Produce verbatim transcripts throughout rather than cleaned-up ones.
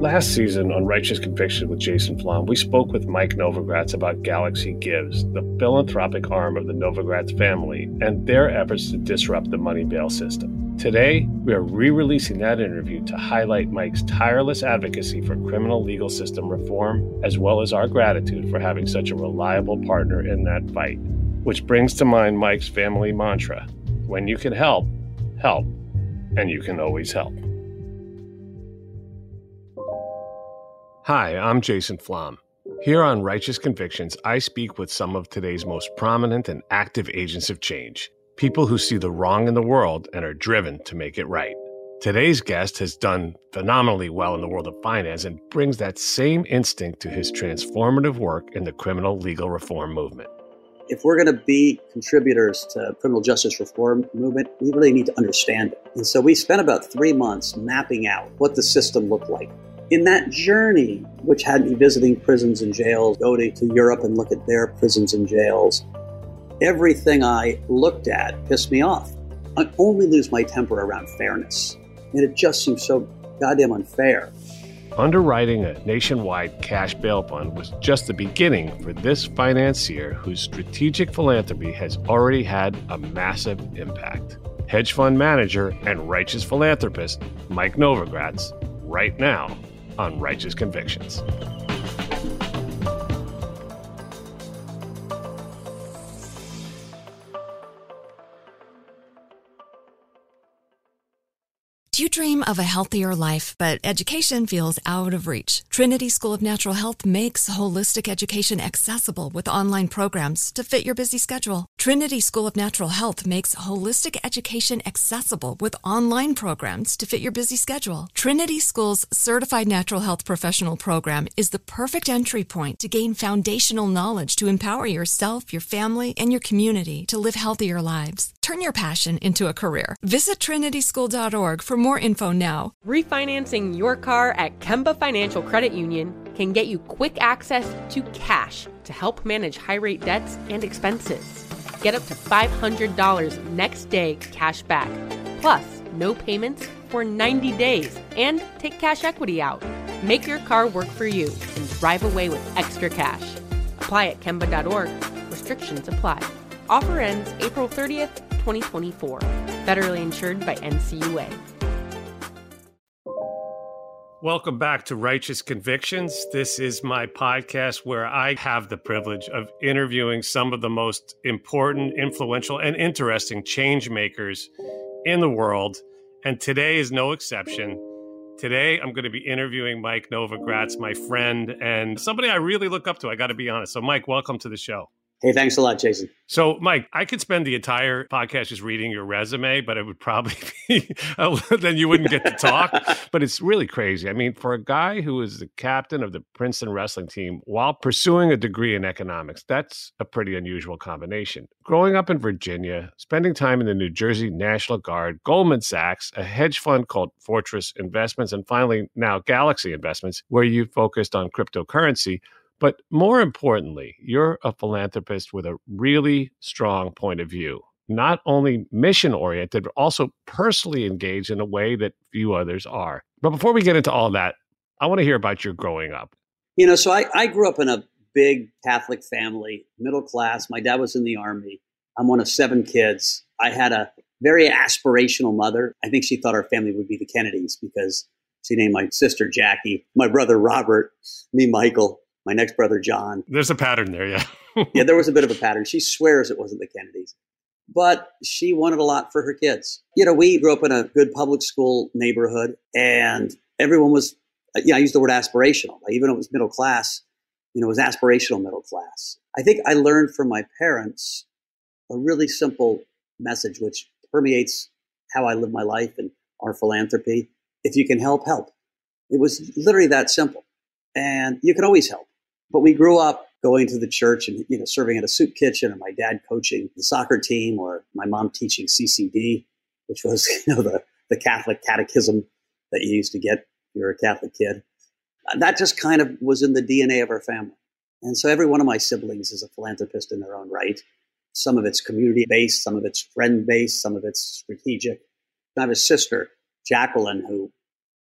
Last season on Righteous Conviction with Jason Flom, we spoke with Mike Novogratz about Galaxy Gives, the philanthropic arm of the Novogratz family, and their efforts to disrupt the money bail system. Today, we are re-releasing that interview to highlight Mike's tireless advocacy for criminal legal system reform, as well as our gratitude for having such a reliable partner in that fight. Which brings to mind Mike's family mantra: when you can help, help, and you can always help. Hi, I'm Jason Flom. Here on Righteous Convictions, I speak with some of today's most prominent and active agents of change, people who see the wrong in the world and are driven to make it right. Today's guest has done phenomenally well in the world of finance and brings that same instinct to his transformative work in the criminal legal reform movement. If we're going to be contributors to criminal justice reform movement, we really need to understand it. And so we spent about three months mapping out what the system looked like. In that journey, which had me visiting prisons and jails, go to, to Europe and look at their prisons and jails, everything I looked at pissed me off. I only lose my temper around fairness. And it just seems so goddamn unfair. Underwriting a nationwide cash bail fund was just the beginning for this financier whose strategic philanthropy has already had a massive impact. Hedge fund manager and righteous philanthropist Mike Novogratz, right now on Righteous Convictions. Do you dream of a healthier life, but education feels out of reach? Trinity School of Natural Health makes holistic education accessible with online programs to fit your busy schedule. Trinity School of Natural Health makes holistic education accessible with online programs to fit your busy schedule. Trinity School's Certified Natural Health Professional Program is the perfect entry point to gain foundational knowledge to empower yourself, your family, and your community to live healthier lives. Turn your passion into a career. Visit trinity school dot org for more info now. Refinancing your car at Kemba Financial Credit Union can get you quick access to cash to help manage high-rate debts and expenses. Get up to five hundred dollars next day cash back, plus no payments for ninety days, and take cash equity out. Make your car work for you and drive away with extra cash. Apply at kemba dot org. Restrictions apply. Offer ends April thirtieth, twenty twenty-four. Federally insured by N C U A. Welcome back to Righteous Convictions. This is my podcast where I have the privilege of interviewing some of the most important, influential, and interesting change makers in the world. And today is no exception. Today, I'm going to be interviewing Mike Novogratz, my friend, and somebody I really look up to, I got to be honest. So, Mike, welcome to the show. Hey, thanks a lot, Jason. So, Mike, I could spend the entire podcast just reading your resume, but it would probably be, then you wouldn't get to talk. But it's really crazy. I mean, for a guy who is the captain of the Princeton wrestling team while pursuing a degree in economics, that's a pretty unusual combination. Growing up in Virginia, spending time in the New Jersey National Guard, Goldman Sachs, a hedge fund called Fortress Investments, and finally now Galaxy Investments, where you focused on cryptocurrency. But more importantly, you're a philanthropist with a really strong point of view, not only mission-oriented, but also personally engaged in a way that few others are. But before we get into all that, I want to hear about your growing up. You know, so I, I grew up in a big Catholic family, middle class. My dad was in the Army. I'm one of seven kids. I had a very aspirational mother. I think she thought our family would be the Kennedys because she named my sister Jackie, my brother Robert, me Michael, my next brother, John. There's a pattern there, yeah. Yeah, there was a bit of a pattern. She swears it wasn't the Kennedys. But she wanted a lot for her kids. You know, we grew up in a good public school neighborhood, and everyone was, yeah, I use the word aspirational. Even though it was middle class, you know, it was aspirational middle class. I think I learned from my parents a really simple message, which permeates how I live my life and our philanthropy. If you can help, help. It was literally that simple. And you can always help. But we grew up going to the church and, you know, serving at a soup kitchen, and my dad coaching the soccer team, or my mom teaching C C D, which was, you know, the, the Catholic catechism that you used to get if you were a Catholic kid. That just kind of was in the D N A of our family. And so every one of my siblings is a philanthropist in their own right. Some of it's community-based, some of it's friend-based, some of it's strategic. I have a sister, Jacqueline, who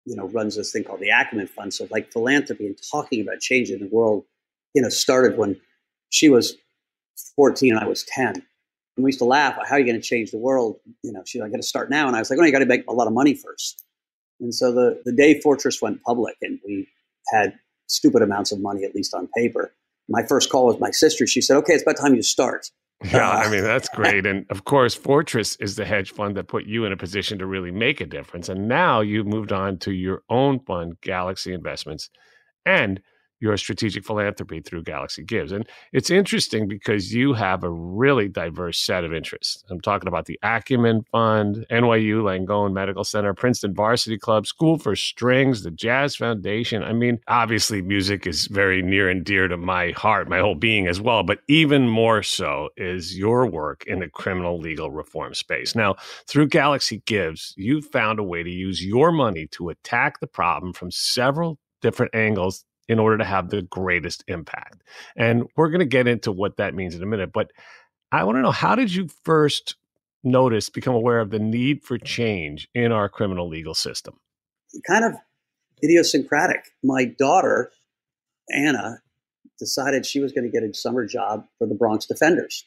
you know, runs this thing called the Acumen Fund. So like philanthropy and talking about changing the world, you know, started when she was fourteen and I was ten. And we used to laugh, how are you going to change the world? You know, she's like, I got to start now. And I was like, oh, you got to make a lot of money first. And so the, the day Fortress went public and we had stupid amounts of money, at least on paper, my first call was my sister. She said, okay, it's about time you start. Yeah, I mean, that's great. And of course, Fortress is the hedge fund that put you in a position to really make a difference. And now you've moved on to your own fund, Galaxy Investments, and your strategic philanthropy through Galaxy Gives. And it's interesting because you have a really diverse set of interests. I'm talking about the Acumen Fund, N Y U Langone Medical Center, Princeton Varsity Club, School for Strings, the Jazz Foundation. I mean, obviously music is very near and dear to my heart, my whole being as well, but even more so is your work in the criminal legal reform space. Now, through Galaxy Gives, you've found a way to use your money to attack the problem from several different angles in order to have the greatest impact. And we're going to get into what that means in a minute. But I want to know, how did you first notice, become aware of the need for change in our criminal legal system? Kind of idiosyncratic. My daughter, Anna, decided she was going to get a summer job for the Bronx Defenders.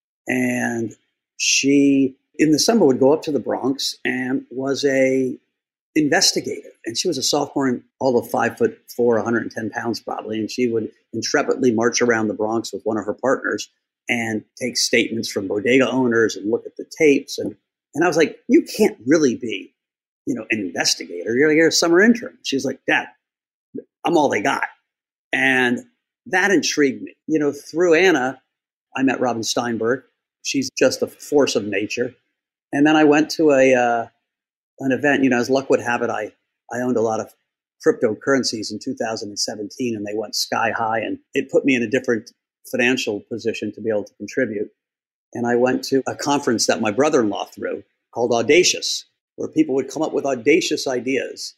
And she, in the summer, would go up to the Bronx and was a investigator. And she was a sophomore and all of five foot four, one hundred ten pounds probably. And she would intrepidly march around the Bronx with one of her partners and take statements from bodega owners and look at the tapes. And, and I was like, you can't really be, you know, an investigator. You're, you're a summer intern. She was like, Dad, I'm all they got. And that intrigued me. You know, through Anna, I met Robin Steinberg. She's just a force of nature. And then I went to a, uh, an event, you know, as luck would have it, I, I owned a lot of cryptocurrencies in two thousand seventeen and they went sky high, and it put me in a different financial position to be able to contribute. And I went to a conference that my brother-in-law threw called Audacious, where people would come up with audacious ideas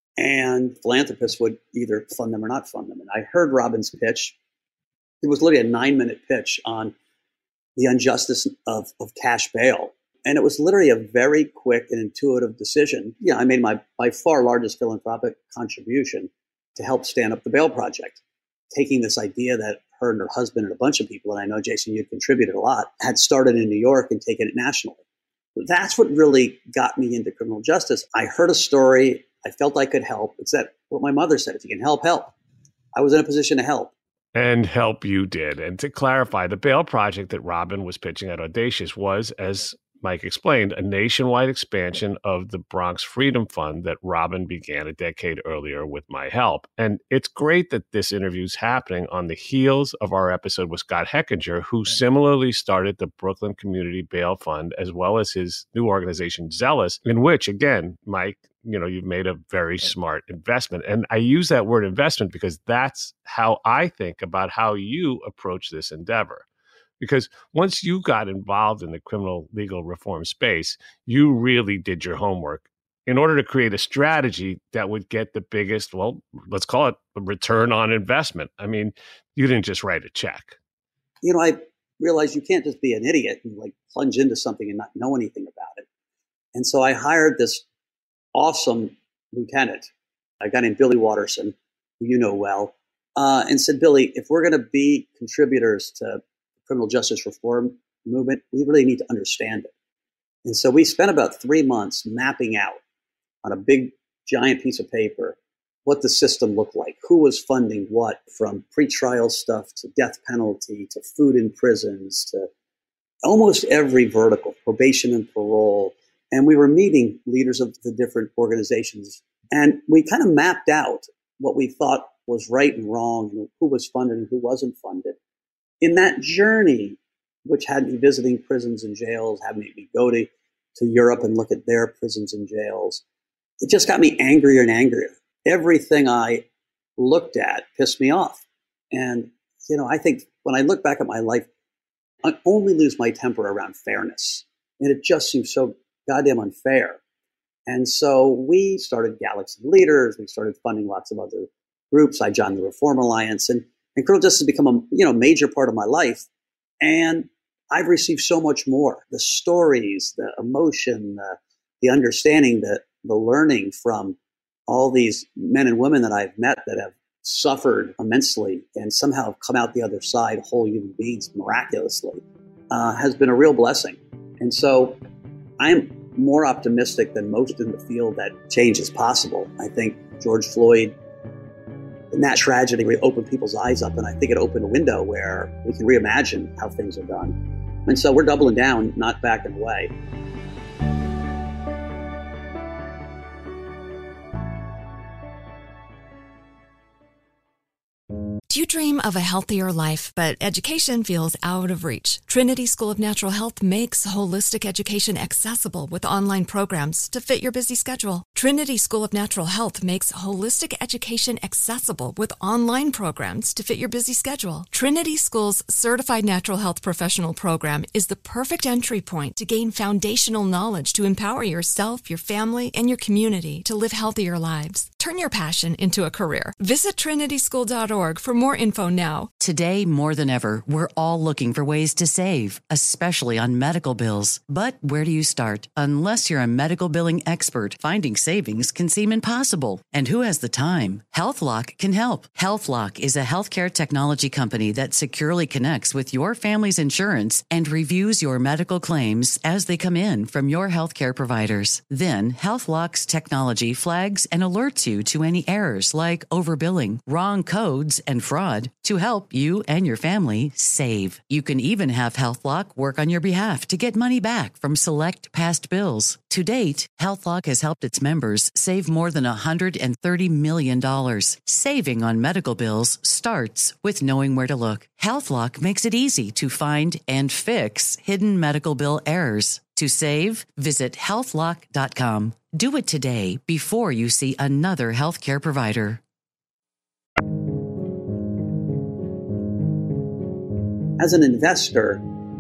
and philanthropists would either fund them or not fund them. And I heard Robin's pitch. It was literally a nine minute pitch on the injustice of, of cash bail. And it was literally a very quick and intuitive decision. You know, I made my by far largest philanthropic contribution to help stand up the Bail Project, taking this idea that her and her husband and a bunch of people, and I know, Jason, you contributed a lot, had started in New York and taken it nationally. That's what really got me into criminal justice. I heard a story. I felt I could help. It's that what my mother said, if you can help, help. I was in a position to help. And help you did. And to clarify, the Bail Project that Robin was pitching at Audacious was, as Mike explained, a nationwide expansion of the Bronx Freedom Fund that Robin began a decade earlier with my help. And it's great that this interview is happening on the heels of our episode with Scott Heckinger, who similarly started the Brooklyn Community Bail Fund, as well as his new organization, Zealous, in which, again, Mike, you know, you've made a very smart investment. And I use that word investment because that's how I think about how you approach this endeavor. Because once you got involved in the criminal legal reform space, you really did your homework in order to create a strategy that would get the biggest, well, let's call it a return on investment. I mean, you didn't just write a check. You know, I realized you can't just be an idiot and like plunge into something and not know anything about it. And so I hired this awesome lieutenant, a guy named Billy Watterson, who you know well, uh, and said, Billy, if we're going to be contributors to criminal justice reform movement, we really need to understand it. And so we spent about three months mapping out on a big, giant piece of paper what the system looked like, who was funding what, from pretrial stuff to death penalty to food in prisons to almost every vertical, probation and parole. And we were meeting leaders of the different organizations. And we kind of mapped out what we thought was right and wrong, and who was funded and who wasn't funded. In that journey, which had me visiting prisons and jails, had me go to, to Europe and look at their prisons and jails, it just got me angrier and angrier. Everything I looked at pissed me off. And, you know, I think when I look back at my life, I only lose my temper around fairness. And it just seems so goddamn unfair. And so we started Galaxy Leaders. We started funding lots of other groups. I joined the Reform Alliance. And And criminal justice has become a you know major part of my life. And I've received so much more. The stories, the emotion, the, the understanding, the, the learning from all these men and women that I've met that have suffered immensely and somehow have come out the other side whole human beings miraculously uh, has been a real blessing. And so I'm more optimistic than most in the field that change is possible. I think George Floyd and that tragedy really opened people's eyes up, and I think it opened a window where we can reimagine how things are done. And so we're doubling down, not backing away. Do you dream of a healthier life, but education feels out of reach? Trinity School of Natural Health makes holistic education accessible with online programs to fit your busy schedule. Trinity School of Natural Health makes holistic education accessible with online programs to fit your busy schedule. Trinity School's Certified Natural Health Professional Program is the perfect entry point to gain foundational knowledge to empower yourself, your family, and your community to live healthier lives. Turn your passion into a career. Visit trinity school dot org for more info now. Today, more than ever, we're all looking for ways to save, especially on medical bills. But where do you start? Unless you're a medical billing expert, finding savings can seem impossible. And who has the time? HealthLock can help. HealthLock is a healthcare technology company that securely connects with your family's insurance and reviews your medical claims as they come in from your healthcare providers. Then, HealthLock's technology flags and alerts you to any errors like overbilling, wrong codes, and fraud to help you and your family save. You can even have HealthLock work on your behalf to get money back from select past bills. To date, HealthLock has helped its members save more than one hundred thirty million dollars. Saving on medical bills starts with knowing where to look. HealthLock makes it easy to find and fix hidden medical bill errors. To save, visit health lock dot com. Do it today before you see another healthcare provider. As an investor,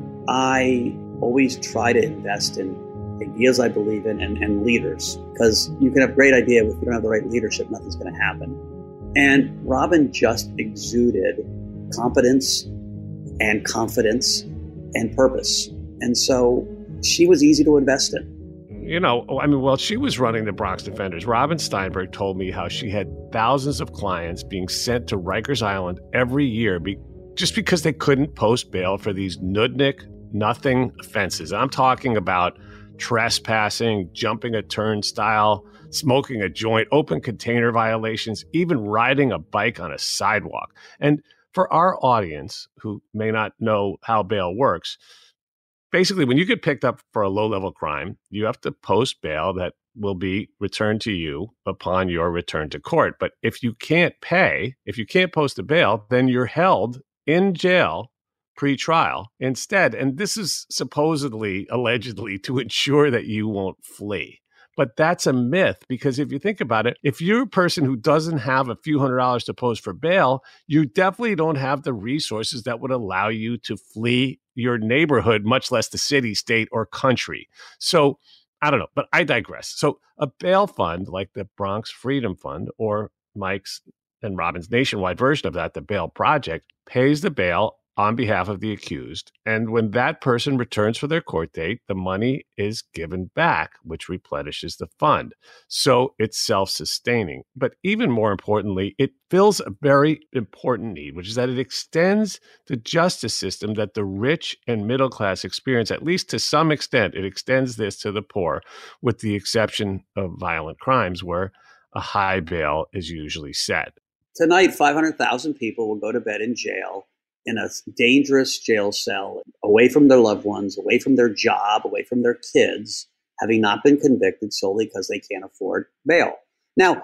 I always try to invest in ideas I believe in and, and leaders, because you can have a great idea, but if you don't have the right leadership, nothing's going to happen. And Robin just exuded competence and confidence and purpose. And so she was easy to invest in. You know, I mean, while she was running the Bronx Defenders, Robin Steinberg told me how she had thousands of clients being sent to Rikers Island every year be- just because they couldn't post bail for these nudnik, nothing offenses. I'm talking about trespassing, jumping a turnstile, smoking a joint, open container violations, even riding a bike on a sidewalk. And for our audience who may not know how bail works, basically, when you get picked up for a low-level crime, you have to post bail that will be returned to you upon your return to court. But if you can't pay, if you can't post a bail, then you're held in jail pre-trial instead. And this is supposedly, allegedly, to ensure that you won't flee. But that's a myth, because if you think about it, if you're a person who doesn't have a few hundred dollars to post for bail, you definitely don't have the resources that would allow you to flee your neighborhood, much less the city, state, or country. So I don't know, but I digress. So a bail fund like the Bronx Freedom Fund, or Mike's and Robin's nationwide version of that, the Bail Project, pays the bail on behalf of the accused. And when that person returns for their court date, the money is given back, which replenishes the fund. So it's self-sustaining. But even more importantly, it fills a very important need, which is that it extends the justice system that the rich and middle class experience, at least to some extent. It extends this to the poor, with the exception of violent crimes where a high bail is usually set. Tonight, five hundred thousand people will go to bed in jail, in a dangerous jail cell, away from their loved ones, away from their job, away from their kids, having not been convicted solely because they can't afford bail. Now,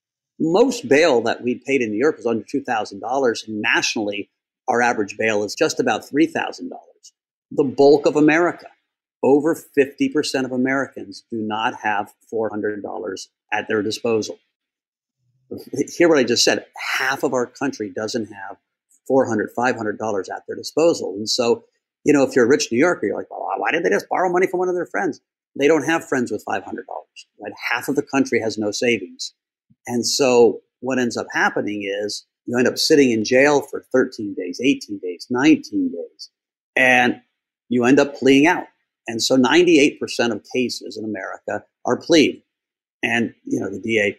most bail that we paid in New York was under two thousand dollars, and nationally, our average bail is just about three thousand dollars. The bulk of America, over fifty percent of Americans, do not have four hundred dollars at their disposal. Hear what I just said. Half of our country doesn't have four hundred dollars, five hundred dollars at their disposal. And so, you know, if you're a rich New Yorker, you're like, well, why did they just borrow money from one of their friends? They don't have friends with five hundred dollars, right? Half of the country has no savings. And so what ends up happening is you end up sitting in jail for thirteen days, eighteen days, nineteen days, and you end up pleading out. And so ninety-eight percent of cases in America are plead. And, you know, the D A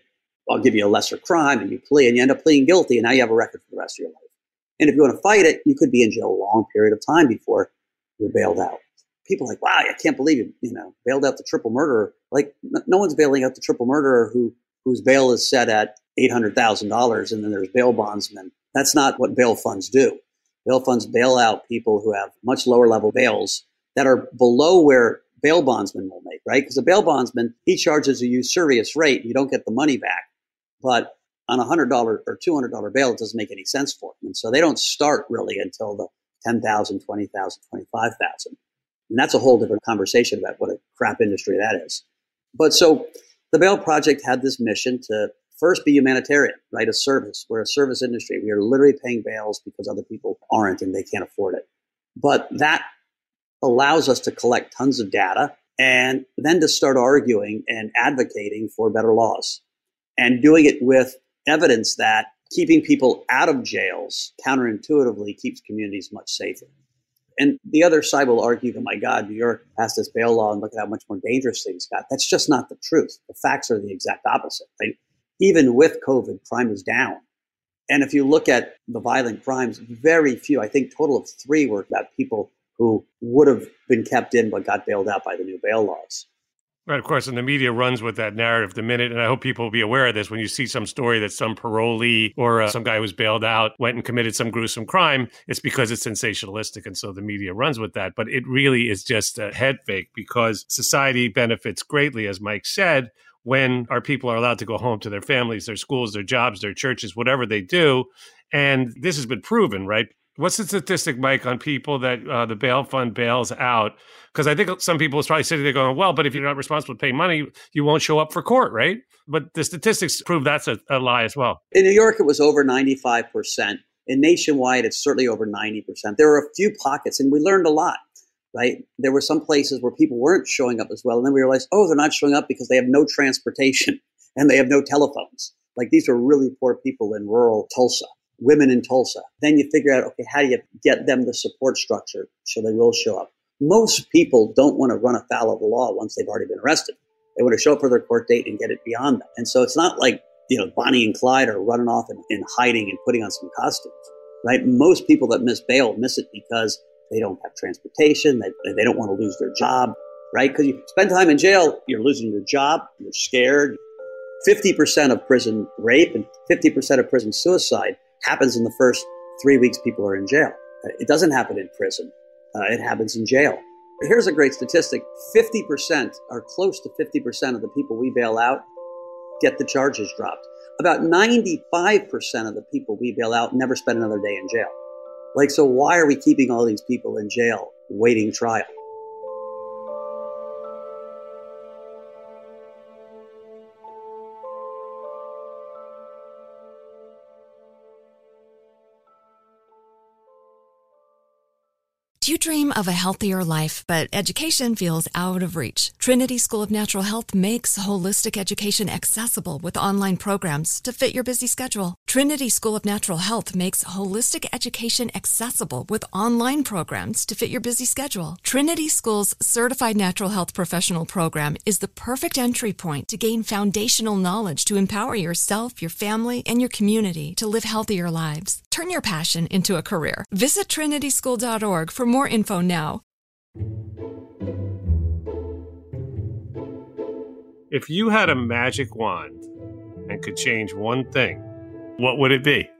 I'll give you a lesser crime, and you plea, and you end up pleading guilty, and now you have a record for the rest of your life. And if you want to fight it, you could be in jail a long period of time before you're bailed out. People are like, wow, I can't believe you, you know, bailed out the triple murderer. Like, no one's bailing out the triple murderer who whose bail is set at eight hundred thousand dollars, and then there's bail bondsmen. That's not what bail funds do. Bail funds bail out people who have much lower level bails that are below where bail bondsmen will make, right? Because a bail bondsman, he charges a usurious rate. You don't get the money back. But on a one hundred dollars or two hundred dollars bail, it doesn't make any sense for them. And so they don't start really until the ten thousand dollars, twenty thousand dollars, twenty-five thousand dollars. And that's a whole different conversation about what a crap industry that is. But so the Bail Project had this mission to first be humanitarian, right? A service. We're a service industry. We are literally paying bails because other people aren't and they can't afford it. But that allows us to collect tons of data and then to start arguing and advocating for better laws and doing it with evidence that keeping people out of jails counterintuitively keeps communities much safer. And the other side will argue that, my God, New York passed this bail law and look at how much more dangerous things got. That's just not the truth. The facts are the exact opposite, right? Even with COVID, crime is down. And if you look at the violent crimes, very few, I think total of three were about people who would have been kept in but got bailed out by the new bail laws. Right, of course, and the media runs with that narrative the minute, and I hope people will be aware of this, when you see some story that some parolee or uh, some guy who was bailed out went and committed some gruesome crime, it's because it's sensationalistic, and so the media runs with that. But it really is just a head fake, because society benefits greatly, as Mike said, when our people are allowed to go home to their families, their schools, their jobs, their churches, whatever they do. And this has been proven, right? What's the statistic, Mike, on people that uh, the bail fund bails out? Because I think some people is probably sitting there going, well, but if you're not responsible to pay money, you won't show up for court, right? But the statistics prove that's a, a lie as well. In New York, it was over ninety-five percent. In nationwide, it's certainly over ninety percent. There were a few pockets, and we learned a lot, right? There were some places where people weren't showing up as well. And then we realized, oh, they're not showing up because they have no transportation and they have no telephones. Like, these are really poor people in rural Tulsa. Women in Tulsa. Then you figure out, okay, how do you get them the support structure so they will show up? Most people don't want to run afoul of the law once they've already been arrested. They want to show up for their court date and get it beyond that. And so it's not like, you know, Bonnie and Clyde are running off and, and hiding and putting on some costumes, right? Most people that miss bail miss it because they don't have transportation. They, they don't want to lose their job, right? Because you spend time in jail, you're losing your job, you're scared. fifty percent of prison rape and fifty percent of prison suicide happens in the first three weeks people are in jail. It doesn't happen in prison. Uh, it happens in jail. Here's a great statistic. fifty percent or close to fifty percent of the people we bail out get the charges dropped. About ninety-five percent of the people we bail out never spend another day in jail. Like, so why are we keeping all these people in jail waiting trial? Do you dream of a healthier life, but education feels out of reach? Trinity School of Natural Health makes holistic education accessible with online programs to fit your busy schedule. Trinity School of Natural Health makes holistic education accessible with online programs to fit your busy schedule. Trinity School's Certified Natural Health Professional Program is the perfect entry point to gain foundational knowledge to empower yourself, your family, and your community to live healthier lives. Turn your passion into a career. Visit trinity school dot org for more info now. If you had a magic wand and could change one thing, what would it be?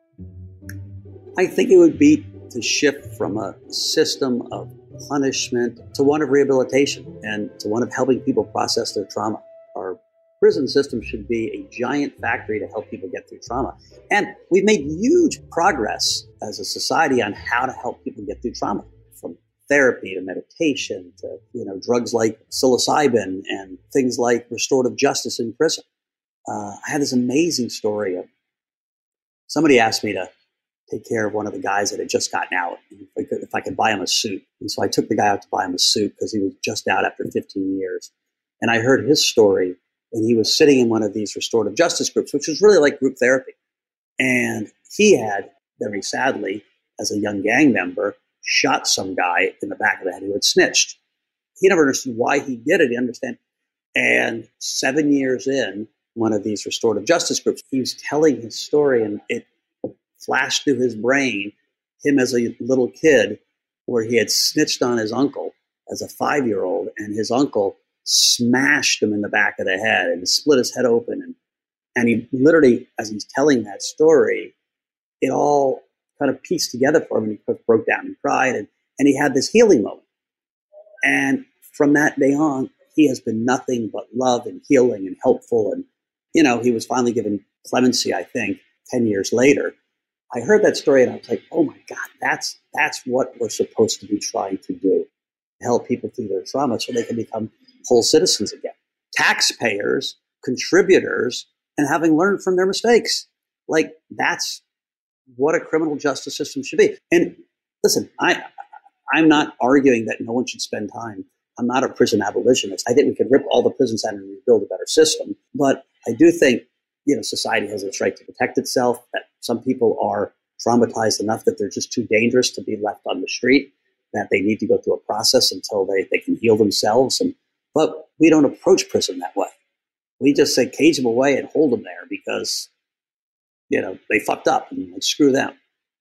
I think it would be to shift from a system of punishment to one of rehabilitation and to one of helping people process their trauma. Our prison system should be a giant factory to help people get through trauma. And we've made huge progress as a society on how to help people get through trauma, from therapy to meditation to, you know, drugs like psilocybin and things like restorative justice in prison. Uh, I had this amazing story of somebody asked me to take care of one of the guys that had just gotten out, if I could, if I could buy him a suit. And so I took the guy out to buy him a suit because he was just out after fifteen years. And I heard his story, and he was sitting in one of these restorative justice groups, which was really like group therapy. And he had, very sadly, as a young gang member, shot some guy in the back of the head who had snitched. He never understood why he did it. He understand. And seven years in, one of these restorative justice groups. He was telling his story, and it flashed through his brain, him as a little kid, where he had snitched on his uncle as a five-year-old, and his uncle smashed him in the back of the head and split his head open. And, and he literally, as he's telling that story, it all kind of pieced together for him, and he broke down and cried, and, and he had this healing moment. And from that day on, he has been nothing but love and healing and helpful. And, you know, he was finally given clemency, I think, ten years later. I heard that story and I was like, oh my God, that's that's what we're supposed to be trying to do. Help people through their trauma so they can become whole citizens again. Taxpayers, contributors, and having learned from their mistakes. Like, that's what a criminal justice system should be. And listen, I, I'm not arguing that no one should spend time. I'm not a prison abolitionist. I think we could rip all the prisons out and rebuild a better system. But I do think, you know, society has its right to protect itself, that some people are traumatized enough that they're just too dangerous to be left on the street, that they need to go through a process until they, they can heal themselves. And but we don't approach prison that way. We just say cage them away and hold them there because, you know, they fucked up and like, screw them.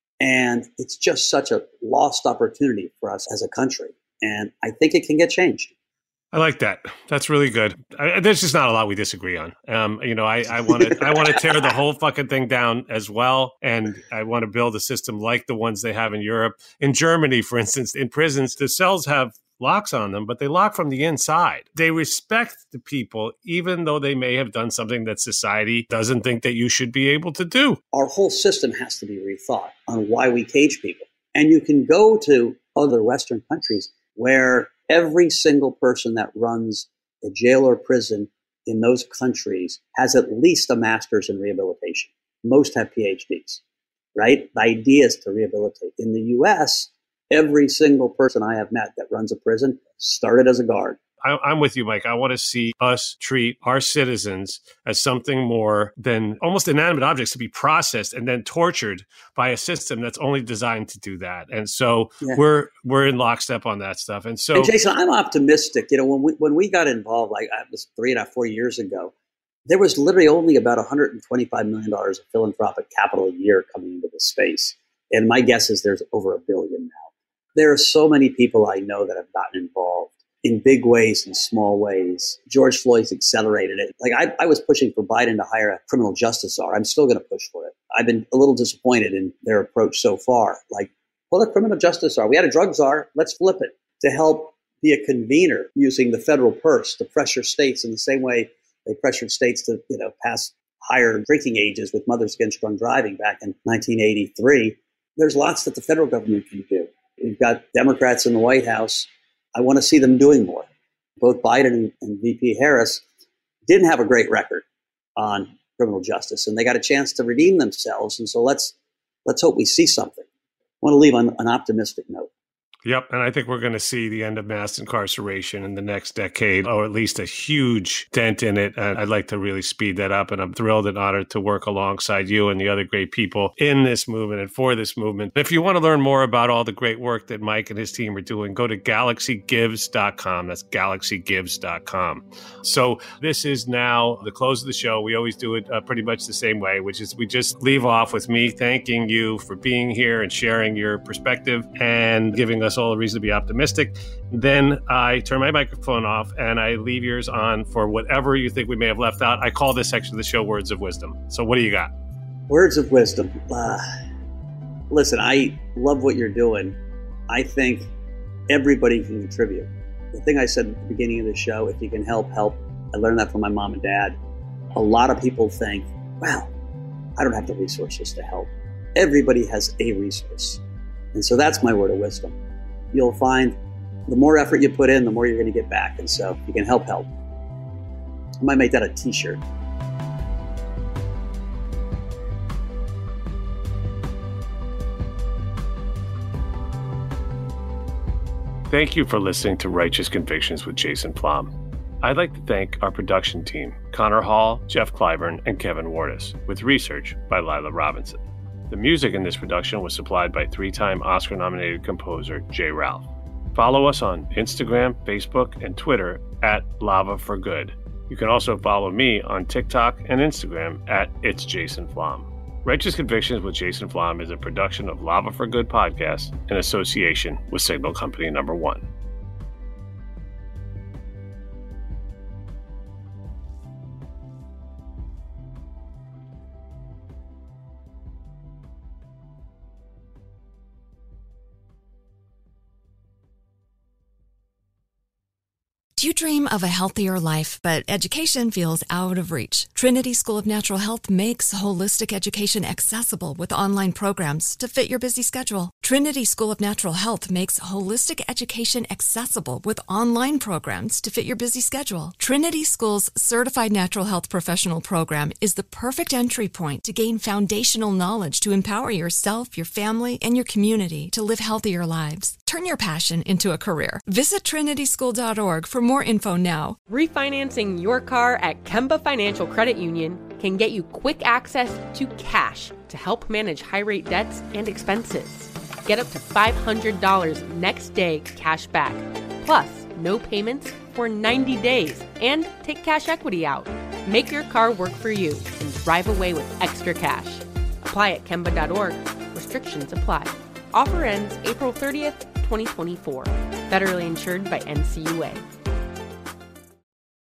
And it's just such a lost opportunity for us as a country. And I think it can get changed. I like that. That's really good. I, there's just not a lot we disagree on. Um, you know, I want to I want to tear the whole fucking thing down as well, and I want to build a system like the ones they have in Europe. In Germany, for instance, in prisons, the cells have locks on them, but they lock from the inside. They respect the people, even though they may have done something that society doesn't think that you should be able to do. Our whole system has to be rethought on why we cage people. And you can go to other Western countries where every single person that runs a jail or prison in those countries has at least a master's in rehabilitation. Most have P H Ds, right? The idea is to rehabilitate. In the U S, every single person I have met that runs a prison started as a guard. I, I'm with you, Mike. I want to see us treat our citizens as something more than almost inanimate objects to be processed and then tortured by a system that's only designed to do that. And so yeah. we're we're in lockstep on that stuff. And so, and Jason, I'm optimistic. You know, when we when we got involved, like it was three and a half, four years ago, there was literally only about one hundred twenty-five million dollars of philanthropic capital a year coming into this space. And my guess is there's over a billion now. There are so many people I know that have gotten involved in big ways and small ways. George Floyd's accelerated it. Like I, I was pushing for Biden to hire a criminal justice czar. I'm still going to push for it. I've been a little disappointed in their approach so far. Like, well, a criminal justice czar. We had a drug czar. Let's flip it to help be a convener using the federal purse to pressure states in the same way they pressured states to, you know, pass higher drinking ages with Mothers Against Drunk Driving back in nineteen eighty-three. There's lots that the federal government can do. We've got Democrats in the White House. I want to see them doing more. Both Biden and V P Harris didn't have a great record on criminal justice, and they got a chance to redeem themselves. And so let's let's hope we see something. I want to leave on an optimistic note. Yep. And I think we're going to see the end of mass incarceration in the next decade, or at least a huge dent in it. And I'd like to really speed that up. And I'm thrilled and honored to work alongside you and the other great people in this movement and for this movement. If you want to learn more about all the great work that Mike and his team are doing, go to galaxy gives dot com. That's galaxy gives dot com. So this is now the close of the show. We always do it uh, pretty much the same way, which is we just leave off with me thanking you for being here and sharing your perspective and giving us all a reason to be optimistic. Then I turn my microphone off and I leave yours on for whatever you think we may have left out. I call this section of the show Words of Wisdom. So what do you got? Words of wisdom. Uh, listen, I love what you're doing. I think everybody can contribute. The thing I said at the beginning of the show, if you can help, help. I learned that from my mom and dad. A lot of people think, wow, I don't have the resources to help. Everybody has a resource. And so that's my word of wisdom. You'll find the more effort you put in, the more you're going to get back. And so if you can help, help. I might make that a t-shirt. Thank you for listening to Righteous Convictions with Jason Flom. I'd like to thank our production team, Connor Hall, Jeff Clyburn, and Kevin Wardis, with research by Lila Robinson. The music in this production was supplied by three-time Oscar-nominated composer Jay Ralph. Follow us on Instagram, Facebook, and Twitter at Lava for Good. You can also follow me on TikTok and Instagram at It's Jason Flom. Righteous Convictions with Jason Flom is a production of Lava for Good podcast in association with Signal Company Number One. Do you dream of a healthier life, but education feels out of reach? Trinity School of Natural Health makes holistic education accessible with online programs to fit your busy schedule. Trinity School of Natural Health makes holistic education accessible with online programs to fit your busy schedule. Trinity School's Certified Natural Health Professional Program is the perfect entry point to gain foundational knowledge to empower yourself, your family, and your community to live healthier lives. Turn your passion into a career. Visit trinity school dot org for more info now. Refinancing your car at Kemba Financial Credit Union can get you quick access to cash to help manage high-rate debts and expenses. Get up to five hundred dollars next day cash back, plus no payments for ninety days, and take cash equity out. Make your car work for you and drive away with extra cash. Apply at kemba dot org. Restrictions apply. Offer ends April thirtieth, twenty twenty-four. Federally insured by N C U A.